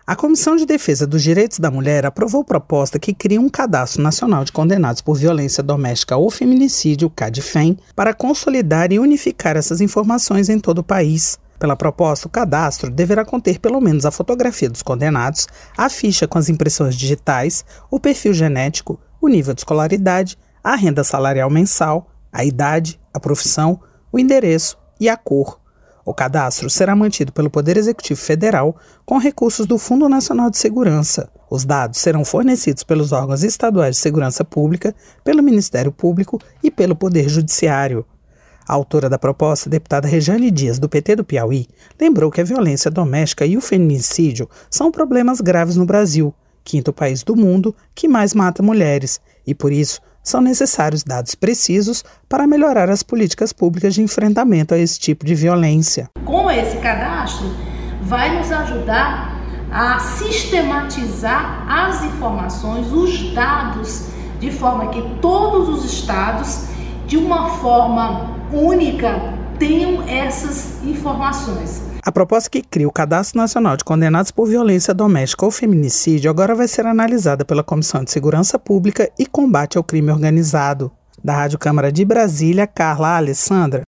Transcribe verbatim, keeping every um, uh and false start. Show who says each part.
Speaker 1: A Comissão de Defesa dos Direitos da Mulher aprovou proposta que cria um Cadastro Nacional de Condenados por Violência Doméstica ou Feminicídio, CADFEM, para consolidar e unificar essas informações em todo o país. Pela proposta, o cadastro deverá conter pelo menos a fotografia dos condenados, a ficha com as impressões digitais, o perfil genético, o nível de escolaridade, a renda salarial mensal, a idade, a profissão, o endereço e a cor. O cadastro será mantido pelo Poder Executivo Federal com recursos do Fundo Nacional de Segurança. Os dados serão fornecidos pelos órgãos estaduais de segurança pública, pelo Ministério Público e pelo Poder Judiciário. A autora da proposta, a deputada Rejane Dias, do P T do Piauí, lembrou que a violência doméstica e o feminicídio são problemas graves no Brasil, quinto país do mundo que mais mata mulheres, e por isso são necessários dados precisos para melhorar as políticas públicas de enfrentamento a esse tipo de violência.
Speaker 2: Com esse cadastro, vai nos ajudar a sistematizar as informações, os dados, de forma que todos os estados, de uma forma única, tenham essas informações.
Speaker 1: A proposta que cria o Cadastro Nacional de Condenados por Violência Doméstica ou Feminicídio agora vai ser analisada pela Comissão de Segurança Pública e Combate ao Crime Organizado. Da Rádio Câmara de Brasília, Carla Alessandra.